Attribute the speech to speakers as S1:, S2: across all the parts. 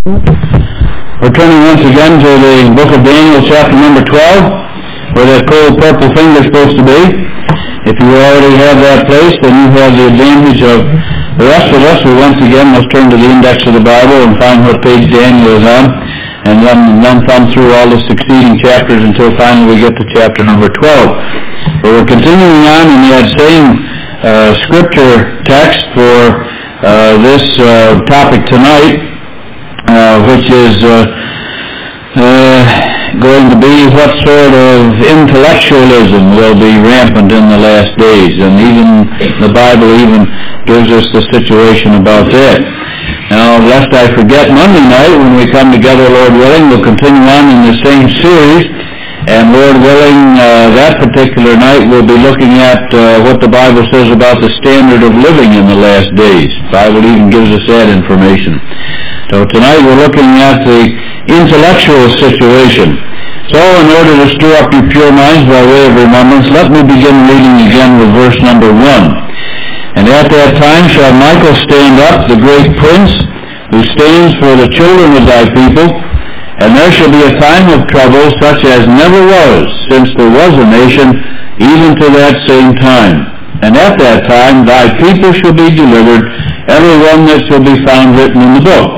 S1: We're turning once again to the book of Daniel, chapter number 12, where that cold purple finger is supposed to be. If you already have that place, then you have the advantage of the rest of us. We once again must turn to the index of the Bible and find what page Daniel is on, and then thumb through all the succeeding chapters until finally we get to chapter number 12. But we're continuing on in that same scripture text for this topic tonight, which is going to be what sort of intellectualism will be rampant in the last days, and even the Bible even gives us the situation about that. Now, lest I forget, Monday night when we come together, Lord willing, we'll continue on in the same series, and Lord willing, that particular night we'll be looking at what the Bible says about the standard of living in the last days. The Bible even gives us that information. So tonight we're looking at the intellectual situation. So in order to stir up your pure minds by way of remembrance, let me begin reading again with verse number 1. And at that time shall Michael stand up, the great prince, who stands for the children of thy people, and there shall be a time of trouble such as never was, since there was a nation, even to that same time. And at that time thy people shall be delivered, every one that shall be found written in the book.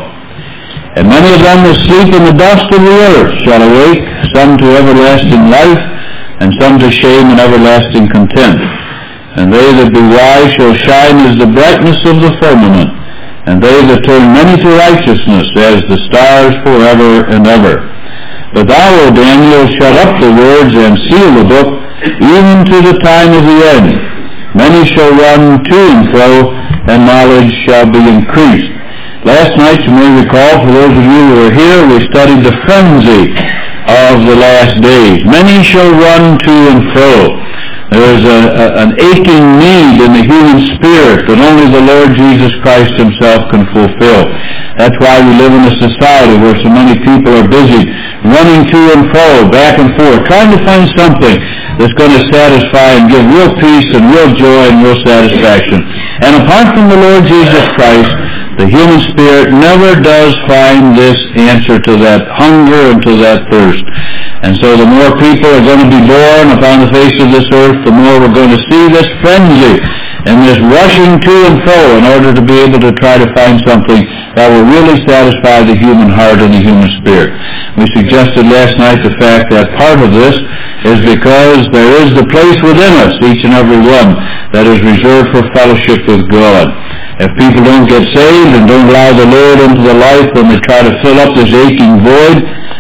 S1: And many of them that sleep in the dust of the earth shall awake, some to everlasting life, and some to shame and everlasting contempt. And they that be wise shall shine as the brightness of the firmament, and they that turn many to righteousness as the stars forever and ever. But thou, O Daniel, shut up the words and seal the book, even to the time of the end. Many shall run to and fro, and knowledge shall be increased. Last night, you may recall, for those of you who were here, we studied the frenzy of the last days. Many shall run to and fro. There is an aching need in the human spirit that only the Lord Jesus Christ himself can fulfill. That's why we live in a society where so many people are busy running to and fro, back and forth, trying to find something that's going to satisfy and give real peace and real joy and real satisfaction. And apart from the Lord Jesus Christ, the human spirit never does find this answer to that hunger and to that thirst. And so the more people are going to be born upon the face of this earth, the more we're going to see this frenzy and this rushing to and fro in order to be able to try to find something that will really satisfy the human heart and the human spirit. We suggested last night the fact that part of this is because there is the place within us, each and every one, that is reserved for fellowship with God. If people don't get saved and don't allow the Lord into their life, then they try to fill up this aching void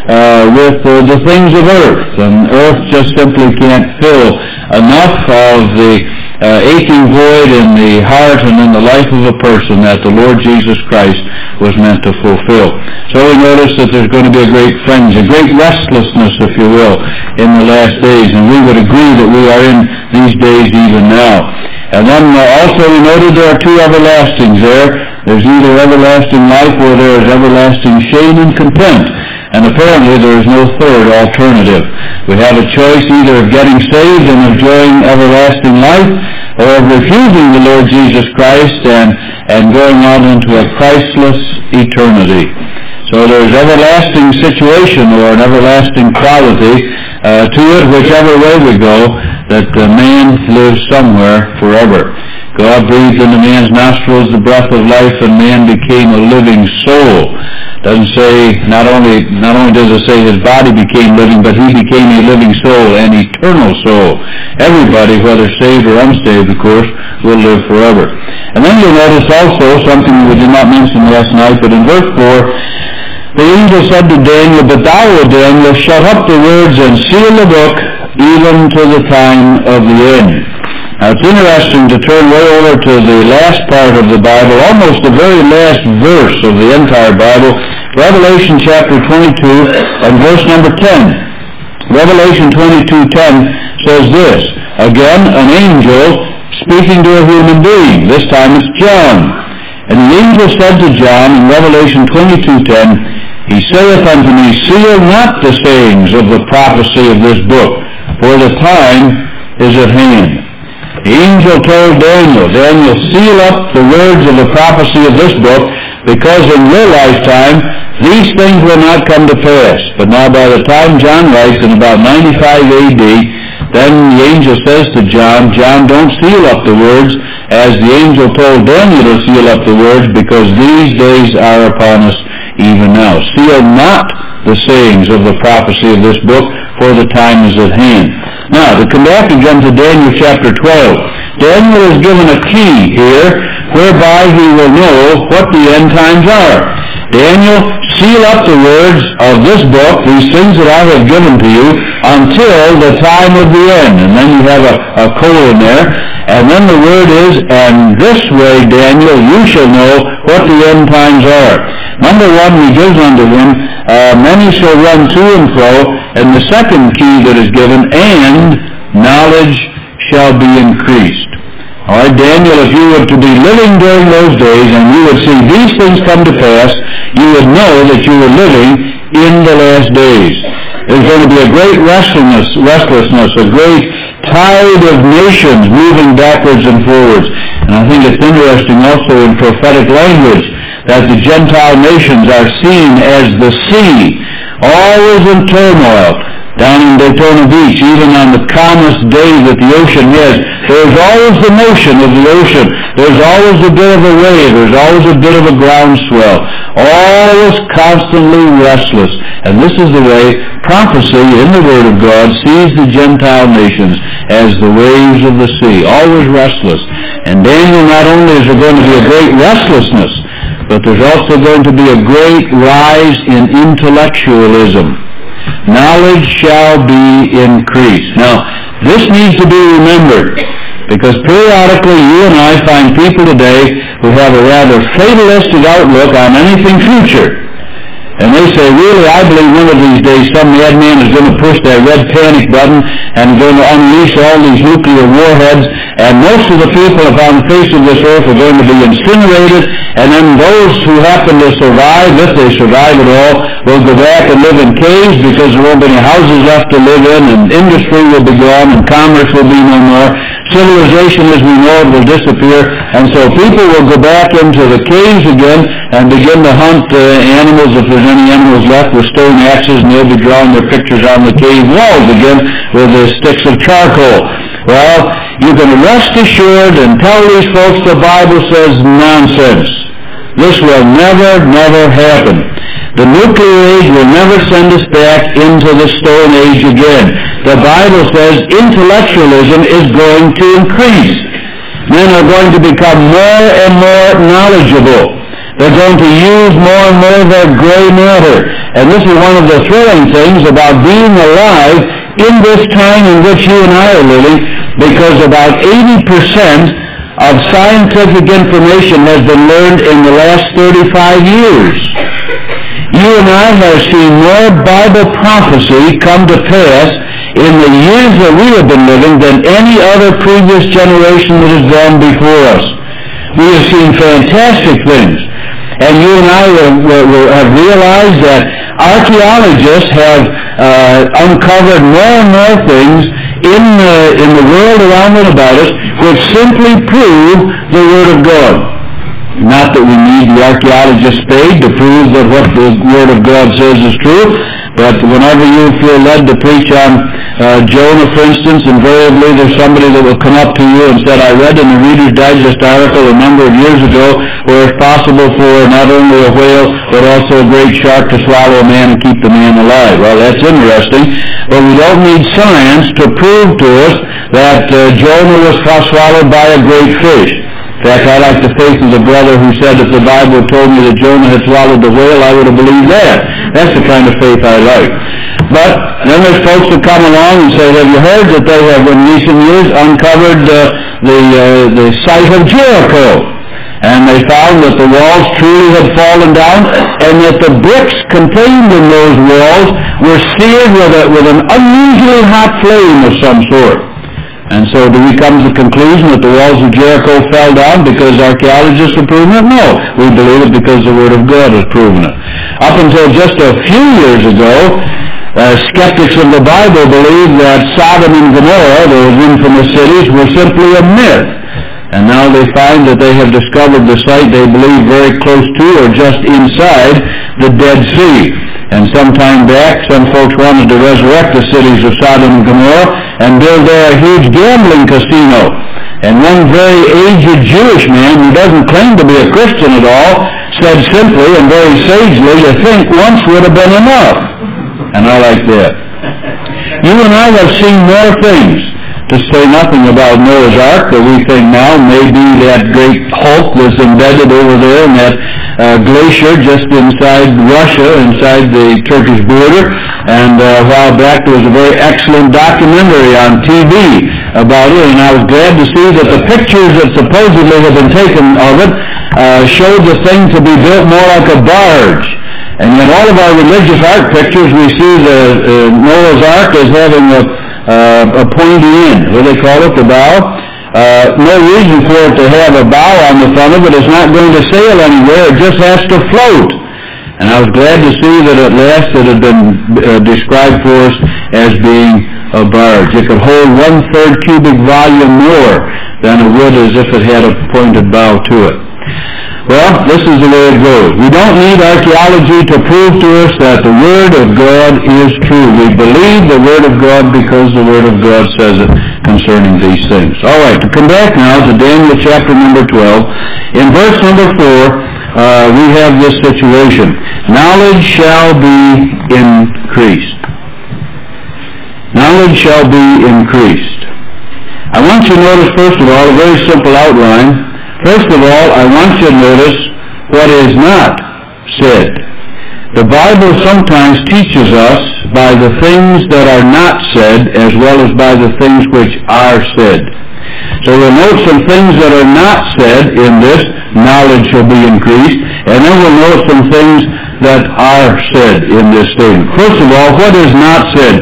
S1: with the things of earth. And earth just simply can't fill enough of the aching void in the heart and in the life of a person that the Lord Jesus Christ was meant to fulfill. So we notice that there's going to be a great frenzy, a great restlessness, if you will, in the last days. And we would agree that we are in these days even now. And then also we noted there are two everlastings there. There's either everlasting life or there is everlasting shame and contempt. And apparently there is no third alternative. We have a choice either of getting saved and enjoying everlasting life, or of refusing the Lord Jesus Christ and going on into a Christless eternity. So there's everlasting situation or an everlasting quality to it, whichever way we go, that man lives somewhere forever. God breathed into man's nostrils the breath of life, and man became a living soul. Doesn't say, not only does it say his body became living, but he became a living soul, an eternal soul. Everybody, whether saved or unsaved, of course, will live forever. And then you'll notice also something we did not mention last night, but in verse 4, the angel said to Daniel, But thou, O Daniel, shut up the words and seal the book, even to the time of the end. Now it's interesting to turn way over to the last part of the Bible, almost the very last verse of the entire Bible, Revelation chapter 22 and verse number 10. Revelation 22:10 says this, Again, an angel speaking to a human being. This time it's John. And the angel said to John in Revelation 22:10, He saith unto me, Seal not the sayings of the prophecy of this book, for the time is at hand. The angel told Daniel, seal up the words of the prophecy of this book, because in your lifetime these things will not come to pass. But now by the time John writes in about 95 A.D., then the angel says to John, John, don't seal up the words, as the angel told Daniel to seal up the words, because these days are upon us even now. Seal not the sayings of the prophecy of this book, for the time is at hand. Now, to come back again to Daniel chapter 12, Daniel is given a key here, whereby he will know what the end times are. Daniel, seal up the words of this book, these things that I have given to you, until the time of the end. And then you have a colon there. And then the word is, and this way, Daniel, you shall know what the end times are. Number one, he gives unto him, many shall run to and fro. And the second key that is given, and knowledge shall be increased. All right, Daniel, if you were to be living during those days and you would see these things come to pass, you would know that you were living in the last days. There's going to be a great restlessness, a great tide of nations moving backwards and forwards. And I think it's interesting also in prophetic language that the Gentile nations are seen as the sea, always in turmoil. Down in Daytona Beach, even on the calmest day that the ocean has, there's always the motion of the ocean. There's always a bit of a wave. There's always a bit of a groundswell. Always constantly restless. And this is the way prophecy in the Word of God sees the Gentile nations as the waves of the sea, always restless. And Daniel, not only is there going to be a great restlessness, but there's also going to be a great rise in intellectualism. Knowledge shall be increased. Now, this needs to be remembered, because periodically you and I find people today who have a rather fatalistic outlook on anything future. And they say, really, I believe one of these days some madman is going to push that red panic button and going to unleash all these nuclear warheads, and most of the people upon the face of this earth are going to be incinerated, and then those who happen to survive, if they survive at all, will go back and live in caves because there won't be any houses left to live in, and industry will be gone, and commerce will be no more. Civilization as we know it will disappear, and so people will go back into the caves again and begin to hunt animals, if there's any animals left, with stone axes, and they'll be drawing their pictures on the cave walls again with the sticks of charcoal. Well, you can rest assured and tell these folks the Bible says nonsense. This will never, never happen. The nuclear age will never send us back into the Stone Age again. The Bible says intellectualism is going to increase. Men are going to become more and more knowledgeable. They're going to use more and more of their gray matter. And this is one of the thrilling things about being alive in this time in which you and I are living, because about 80% of scientific information has been learned in the last 35 years. You and I have seen more Bible prophecy come to pass in the years that we have been living than any other previous generation that has gone before us. We have seen fantastic things. And you and I have realized that archaeologists have uncovered more and more things in the world around and about us which simply prove the Word of God. Not that we need the archaeologist spade to prove that what the Word of God says is true, but whenever you feel led to preach on Jonah, for instance, invariably there's somebody that will come up to you and say, I read in the Reader's Digest article a number of years ago where it's possible for not only a whale but also a great shark to swallow a man and keep the man alive. Well, that's interesting, but we don't need science to prove to us that Jonah was swallowed by a great fish. In fact, I like the faith of the brother who said if the Bible told me that Jonah had swallowed the whale, I would have believed that. That's the kind of faith I like. But then there's folks that come along and say, have you heard that they have in recent years uncovered the site of Jericho? And they found that the walls truly had fallen down and that the bricks contained in those walls were seared with an unusually hot flame of some sort. And so do we come to the conclusion that the walls of Jericho fell down because archaeologists have proven it? No. We believe it because the Word of God has proven it. Up until just a few years ago, skeptics of the Bible believed that Sodom and Gomorrah, those infamous cities, were simply a myth. And now they find that they have discovered the site they believe very close to or just inside the Dead Sea. And some time back, some folks wanted to resurrect the cities of Sodom and Gomorrah and build there a huge gambling casino. And one very aged Jewish man who doesn't claim to be a Christian at all said simply and very sagely, "You think once would have been enough." And I like that. You and I have seen more things, to say nothing about Noah's Ark, that we think now maybe that great hulk was embedded over there in that glacier just inside Russia, inside the Turkish border. And a while back there was a very excellent documentary on TV about it, and I was glad to see that the pictures that supposedly have been taken of it showed the thing to be built more like a barge. And in all of our religious art pictures, we see the Noah's Ark as having a pointy end. What do they call it? The bow? No reason for it to have a bow on the front of it. It's not going to sail anywhere. It just has to float. And I was glad to see that at last it had been described for us as being a barge. It could hold 1/3 cubic volume more than it would as if it had a pointed bow to it. Well, this is the way it goes. We don't need archaeology to prove to us that the Word of God is true. We believe the Word of God because the Word of God says it concerning these things. All right, to come back now to Daniel chapter number 12. In verse number 4, we have this situation. Knowledge shall be increased. Knowledge shall be increased. I want you to notice, first of all, a very simple outline. First of all, I want you to notice what is not said. The Bible sometimes teaches us by the things that are not said as well as by the things which are said. So we'll note some things that are not said in this, knowledge shall be increased, and then we'll note some things that are said in this statement. First of all, what is not said?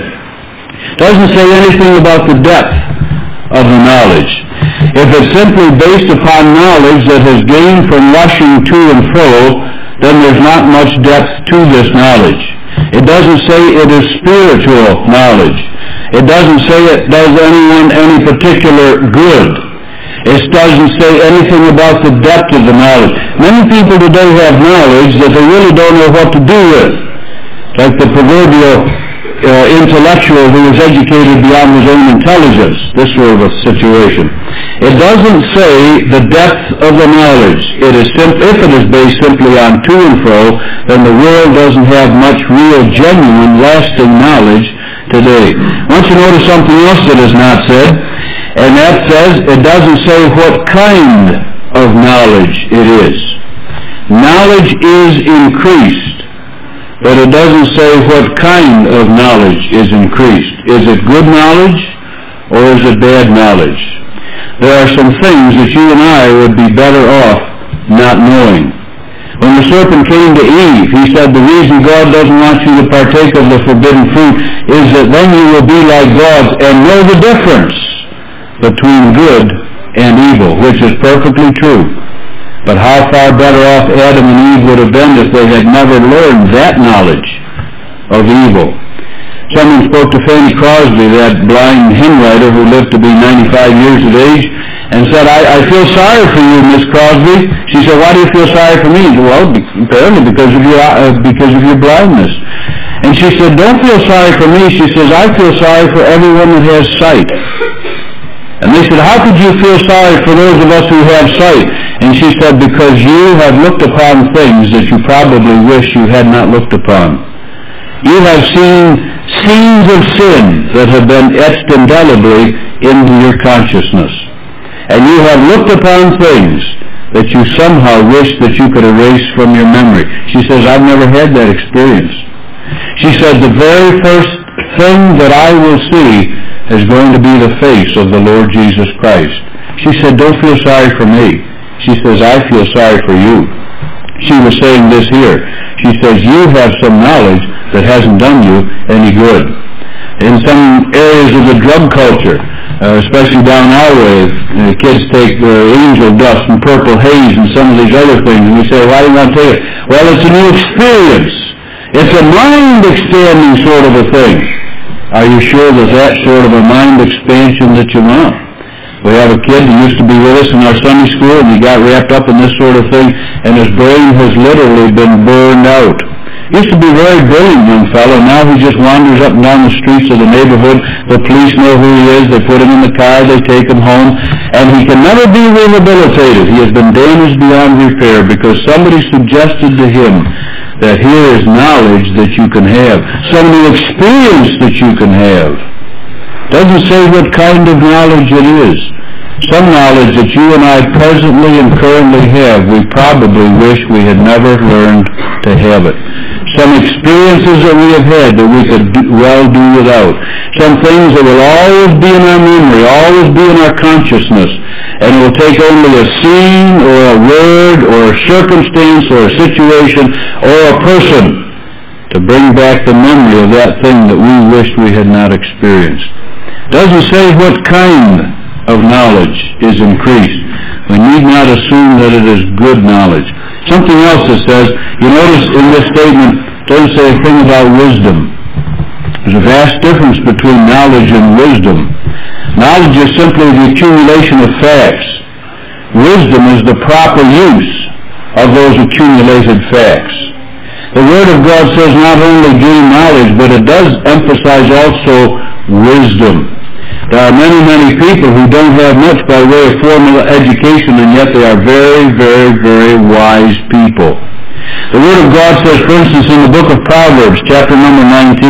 S1: It doesn't say anything about the depth of the knowledge. If it's simply based upon knowledge that is gained from rushing to and fro, then there's not much depth to this knowledge. It doesn't say it is spiritual knowledge. It doesn't say it does anyone any particular good. It doesn't say anything about the depth of the knowledge. Many people today have knowledge that they really don't know what to do with. Like the proverbial intellectual who is educated beyond his own intelligence, this sort of a situation. It doesn't say the depth of the knowledge. It is if it is based simply on to and fro, then the world doesn't have much real, genuine, lasting knowledge today. I want you to notice something else that is not said, and that says it doesn't say what kind of knowledge it is. Knowledge is increased, but it doesn't say what kind of knowledge is increased. Is it good knowledge or is it bad knowledge? There are some things that you and I would be better off not knowing. When the serpent came to Eve, he said the reason God doesn't want you to partake of the forbidden fruit is that then you will be like gods and know the difference between good and evil, which is perfectly true. But how far better off Adam and Eve would have been if they had never learned that knowledge of evil. Someone spoke to Fanny Crosby, that blind hymn writer who lived to be 95 years of age, and said, I feel sorry for you, Miss Crosby. She said, why do you feel sorry for me? He said, well, apparently because of your blindness. And she said, don't feel sorry for me. She says, I feel sorry for everyone that has sight. And they said, how could you feel sorry for those of us who have sight? And she said, because you have looked upon things that you probably wish you had not looked upon. You have seen scenes of sin that have been etched indelibly into your consciousness. And you have looked upon things that you somehow wish that you could erase from your memory. She says, I've never had that experience. She said, the very first thing that I will see is going to be the face of the Lord Jesus Christ. She said, don't feel sorry for me. She says, I feel sorry for you. She was saying this here. She says, you have some knowledge that hasn't done you any good. In some areas of the drug culture, especially down our way, kids take angel dust and purple haze and some of these other things, and we say, why do you want to take it? Well, it's a new experience. It's a mind-expanding sort of a thing. Are you sure that that's sort of a mind expansion that you want? We have a kid who used to be with us in our Sunday school, and he got wrapped up in this sort of thing, and his brain has literally been burned out. He used to be a very brilliant young fellow. Now he just wanders up and down the streets of the neighborhood. The police know who he is. They put him in the car. They take him home. And he can never be rehabilitated. He has been damaged beyond repair because somebody suggested to him that here is knowledge that you can have, some new experience that you can have. Doesn't say what kind of knowledge it is. Some knowledge that you and I presently and currently have, we probably wish we had never learned to have it. Some experiences that we have had that we could well do without. Some things that will always be in our memory, always be in our consciousness. And it will take only a scene or a word or a circumstance or a situation or a person to bring back the memory of that thing that we wished we had not experienced. Doesn't say what kind of knowledge is increased. We need not assume that it is good knowledge. Something else that says, you notice in this statement, it doesn't say a thing about wisdom. There's a vast difference between knowledge and wisdom. Knowledge is simply the accumulation of facts. Wisdom is the proper use of those accumulated facts. The Word of God says not only gain knowledge, but it does emphasize also wisdom. There are many, many people who don't have much by way of formal education, and yet they are very, very, very wise people. The Word of God says, for instance, in the book of Proverbs, chapter number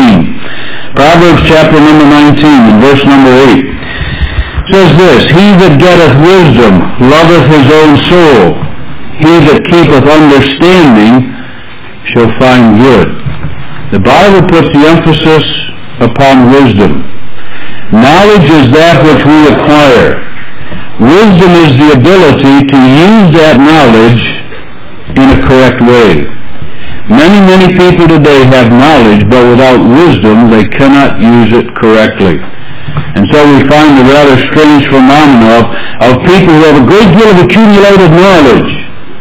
S1: 19, Proverbs chapter number 19, and verse number 8, says this, He that getteth wisdom loveth his own soul. He that keepeth understanding shall find good. The Bible puts the emphasis upon wisdom. Knowledge is that which we acquire. Wisdom is the ability to use that knowledge in a correct way. Many, many people today have knowledge, but without wisdom they cannot use it correctly. And so we find a rather strange phenomenon of people who have a great deal of accumulated knowledge,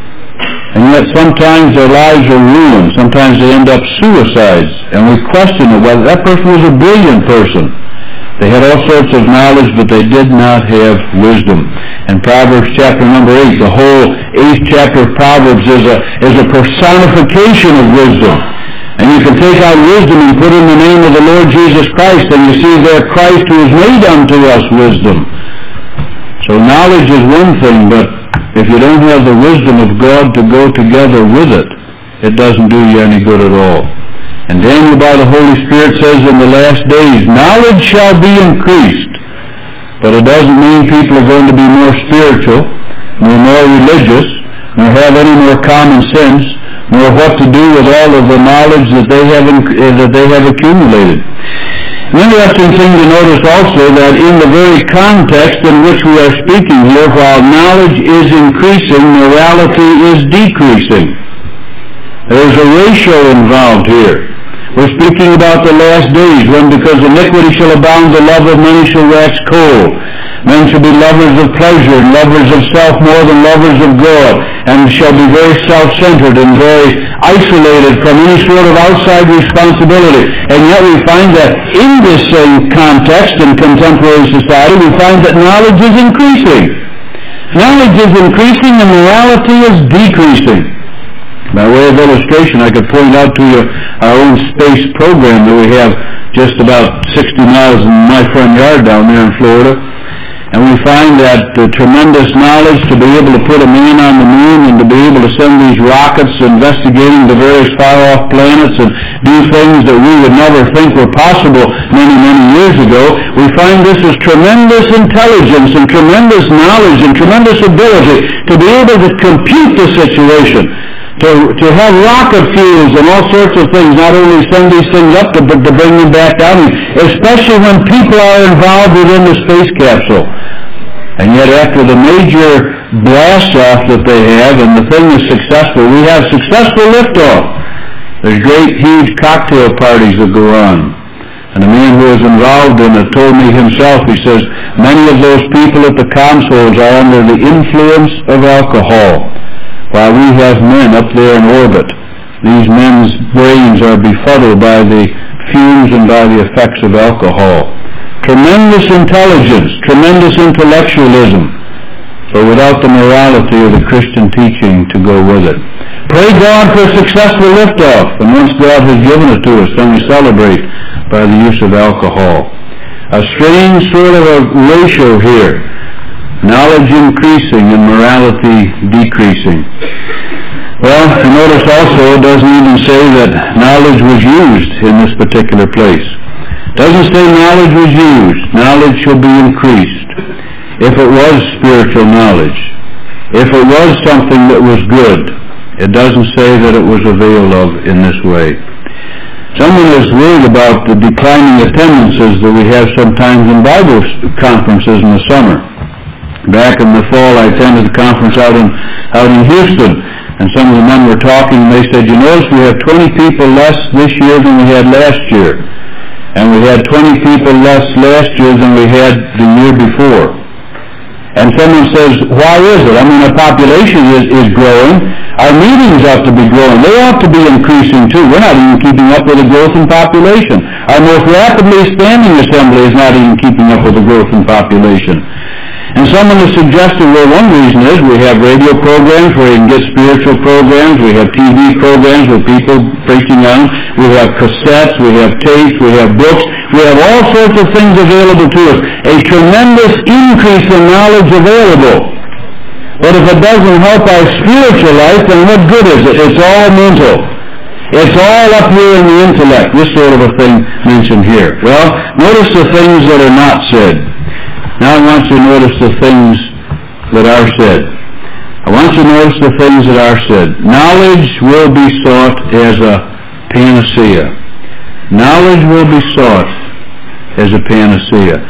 S1: and yet sometimes their lives are ruined. Sometimes they end up suicides, and we question whether that person was a brilliant person. They had all sorts of knowledge, but they did not have wisdom. And Proverbs chapter number 8, the whole 8th chapter of Proverbs is a personification of wisdom. And you can take out wisdom and put in the name of the Lord Jesus Christ, and you see there Christ who has made unto us wisdom. So knowledge is one thing, but if you don't have the wisdom of God to go together with it, it doesn't do you any good at all. And Daniel by the Holy Spirit says in the last days, knowledge shall be increased. But it doesn't mean people are going to be more spiritual, nor more religious, nor have any more common sense, nor what to do with all of the knowledge that they have accumulated. An interesting thing to notice also that in the very context in which we are speaking here, while knowledge is increasing, morality is decreasing. There's a ratio involved here. We're speaking about the last days, when because iniquity shall abound, the love of many shall wax cold. Men shall be lovers of pleasure, and lovers of self more than lovers of God, and shall be very self-centered and very isolated from any sort of outside responsibility. And yet we find that in this same context in contemporary society, we find that knowledge is increasing. Knowledge is increasing and morality is decreasing. By way of illustration, I could point out to you our own space program that we have just about 60 miles in my front yard down there in Florida. And we find that tremendous knowledge to be able to put a man on the moon and to be able to send these rockets investigating the various far-off planets and do things that we would never think were possible many, many years ago. We find this is tremendous intelligence and tremendous knowledge and tremendous ability to be able to compute the situation. To have rocket fuels and all sorts of things, not only send these things up, but to bring them back down, especially when people are involved within the space capsule. And yet after the major blast-off that they have, and the thing is successful, we have successful liftoff. There's great, huge cocktail parties that go on. And the man who was involved in it told me himself, he says, many of those people at the consoles are under the influence of alcohol. While we have men up there in orbit, these men's brains are befuddled by the fumes and by the effects of alcohol. tremendous intelligence, tremendous intellectualism, but without the morality of the Christian teaching to go with it. Pray God for a successful liftoff, and once God has given it to us, then we celebrate by the use of alcohol. A strange sort of a ratio here. Knowledge increasing and morality decreasing. Well, you notice also it doesn't even say that knowledge was used in this particular place. It doesn't say knowledge was used. Knowledge shall be increased. If it was spiritual knowledge, if it was something that was good, it doesn't say that it was availed of in this way. Someone is worried about the declining attendances that we have sometimes in Bible conferences in the summer. Back in the fall, I attended a conference out in Houston, and some of the men were talking, and they said, you notice we have 20 people less this year than we had last year. And we had 20 people less last year than we had the year before. And someone says, why is it? I mean, our population is growing. Our meetings ought to be growing. They ought to be increasing too. We're not even keeping up with the growth in population. Our most rapidly expanding assembly is not even keeping up with the growth in population. And someone has suggested, well, one reason is we have radio programs where you can get spiritual programs, we have TV programs with people preaching on, we have cassettes, we have tapes, we have books, we have all sorts of things available to us. A tremendous increase in knowledge available. But if it doesn't help our spiritual life, then what good is it? It's all mental. It's all up here in the intellect, this sort of a thing mentioned here. Well, notice the things that are not said. Now I want you to notice the things that are said. I want you to notice the things that are said. Knowledge will be sought as a panacea. Knowledge will be sought as a panacea.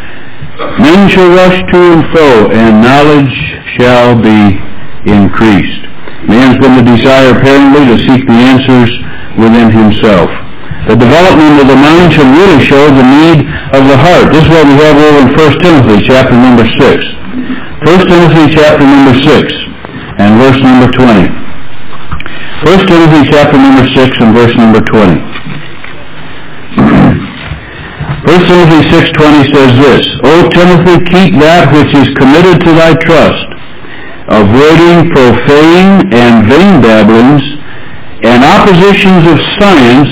S1: Men shall rush to and fro, and knowledge shall be increased. Man's going to desire apparently to seek the answers within himself. The development of the mind should really show the need of the heart. This is what we have over in 1 Timothy chapter number 6. 1 Timothy chapter number 6 and verse number 20. 1 Timothy chapter number 6 and verse number 20. 1 Timothy 6:20 says this, O Timothy, keep that which is committed to thy trust, avoiding profane and vain babblings and oppositions of science,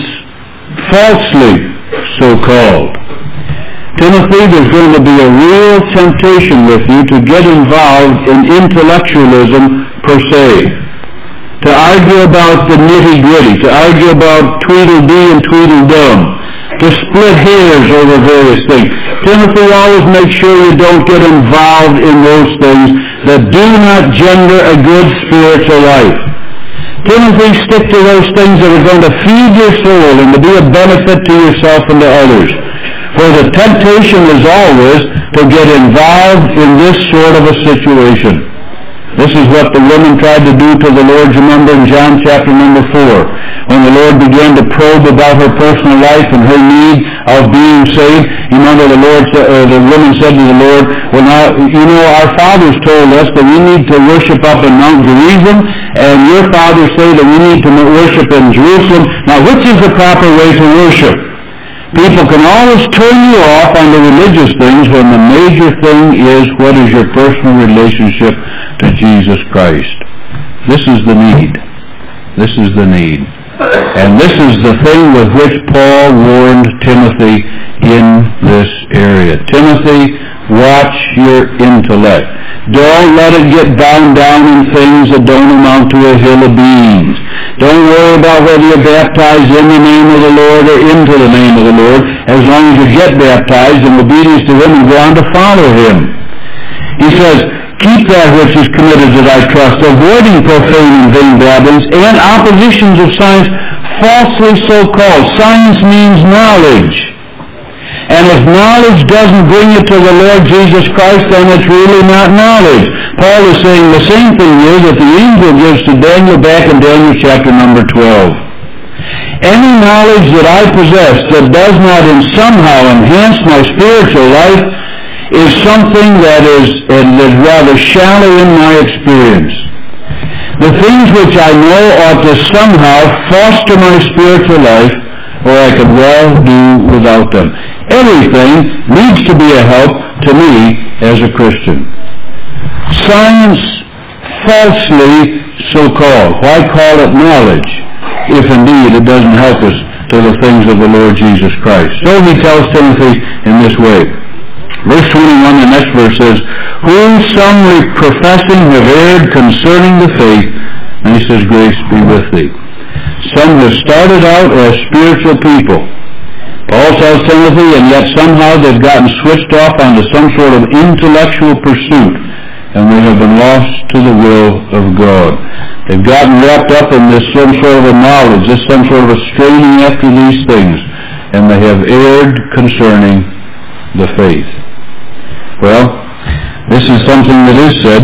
S1: falsely so-called. Timothy, there's going to be a real temptation with you to get involved in intellectualism per se, to argue about the nitty-gritty, to argue about Tweedledee and Tweedledum, to split hairs over various things. Timothy, always make sure you don't get involved in those things that do not gender a good spiritual life. Timothy, stick to those things that are going to feed your soul and to be a benefit to yourself and to others. For the temptation is always to get involved in this sort of a situation. This is what the woman tried to do to the Lord, you remember in John chapter number 4. When the Lord began to probe about her personal life and her need of being saved, you remember the woman said to the Lord, well now, you know, our fathers told us that we need to worship up in Mount Gerizim, and your fathers say that we need to worship in Jerusalem. Now, which is the proper way to worship? People can always turn you off on the religious things when the major thing is what is your personal relationship to Jesus Christ. This is the need. This is the need. And this is the thing with which Paul warned Timothy in this area. Timothy, watch your intellect. Don't let it get bound down in things that don't amount to a hill of beans. Don't worry about whether you're baptized in the name of the Lord or into the name of the Lord, as long as you get baptized in obedience to Him and go on to follow Him. He says, keep that which is committed to thy trust, avoiding profane and vain babblings and oppositions of science, falsely so called. Science means knowledge. And if knowledge doesn't bring you to the Lord Jesus Christ, then it's really not knowledge. Paul is saying the same thing here that the angel gives to Daniel back in Daniel chapter number 12. Any knowledge that I possess that does not somehow enhance my spiritual life is something that is rather shallow in my experience. The things which I know ought to somehow foster my spiritual life, or I can could well do without them. Everything needs to be a help to me as a Christian. Science, falsely so-called. Why call it knowledge, if indeed it doesn't help us to the things of the Lord Jesus Christ? So he tells Timothy in this way. Verse 21, the next verse says, who some professing have erred concerning the faith, and he says, grace be with thee. Some have started out as spiritual people. Paul tells Timothy, and yet somehow they've gotten switched off onto some sort of intellectual pursuit, and they have been lost to the will of God. They've gotten wrapped up in this some sort of a knowledge, this some sort of a straining after these things, and they have erred concerning the faith. Well, this is something that is said.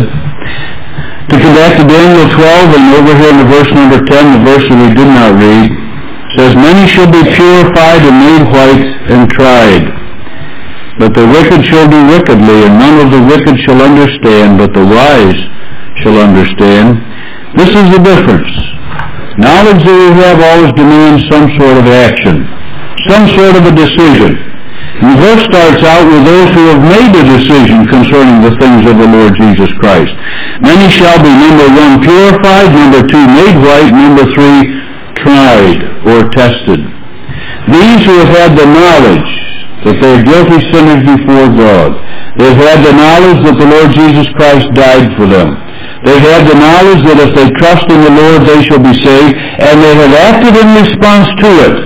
S1: To come back to Daniel 12, and over here in the verse number 10, the verse that we did not read, says, many shall be purified and made white and tried. But the wicked shall do wickedly, and none of the wicked shall understand, but the wise shall understand. This is the difference. Knowledge that we have always demands some sort of action, some sort of a decision. And the verse starts out with those who have made a decision concerning the things of the Lord Jesus Christ. Many shall be, number 1, purified, number 2, made white, number 3, tried or tested. These who have had the knowledge that they are guilty sinners before God. They've had the knowledge that the Lord Jesus Christ died for them. They've had the knowledge that if they trust in the Lord, they shall be saved, and they have acted in response to it.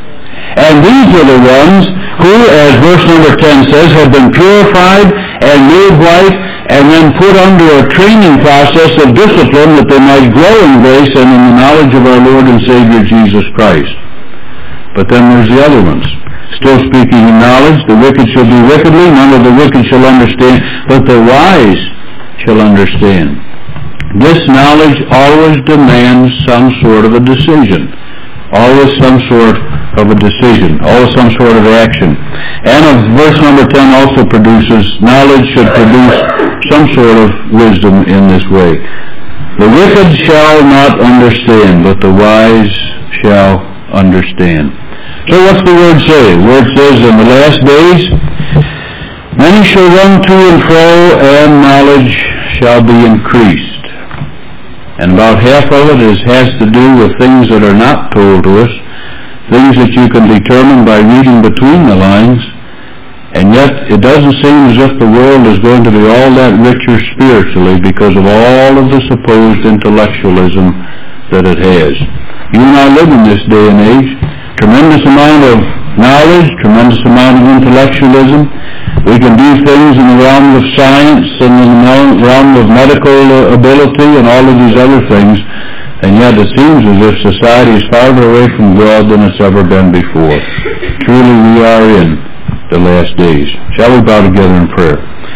S1: And these are the ones who, as verse number 10 says, have been purified and made white and then put under a training process of discipline that they might grow in grace and in the knowledge of our Lord and Savior Jesus Christ. But then there's the other ones. Still speaking in knowledge, the wicked shall do wickedly, none of the wicked shall understand, but the wise shall understand. This knowledge always demands some sort of a decision. Always some sort of a decision, always some sort of action. And verse number 10 also produces, knowledge should produce some sort of wisdom in this way. The wicked shall not understand, but the wise shall understand. So what's the word say? The word says, in the last days, many shall run to and fro, and knowledge shall be increased. And about half of it has to do with things that are not told to us, things that you can determine by reading between the lines, and yet it doesn't seem as if the world is going to be all that richer spiritually because of all of the supposed intellectualism that it has. You and I live in this day and age. Tremendous amount of knowledge, tremendous amount of intellectualism. We can do things in the realm of science and in the realm of medical ability and all of these other things, and yet it seems as if society is farther away from God than it's ever been before. Truly we are in the last days. Shall we bow together in prayer?